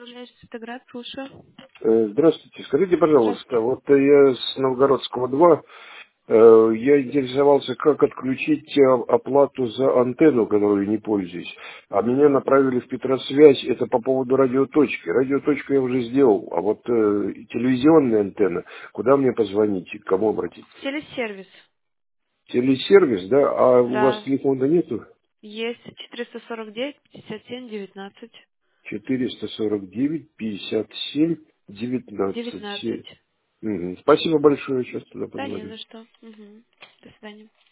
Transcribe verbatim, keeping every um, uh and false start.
Управляющий Цветоград, слушаю. Э, Здравствуйте. Скажите, пожалуйста, Здравствуйте. вот э, я с Новгородского два, э, я интересовался, как отключить э, оплату за антенну, которую не пользуюсь. А меня направили в Петросвязь, это по поводу радиоточки. Радиоточку я уже сделал, а вот э, телевизионная антенна, куда мне позвонить, к кому обратиться? Телесервис. Телесервис, да? А у вас Да, телефона нету? есть четыреста сорок девять пятьдесят семь девятнадцать. четыреста сорок девять пятьдесят семь девятнадцать. девятнадцать. Мгм. Спасибо большое, сейчас туда Да, не позвоню. за что. Мгм. До свидания.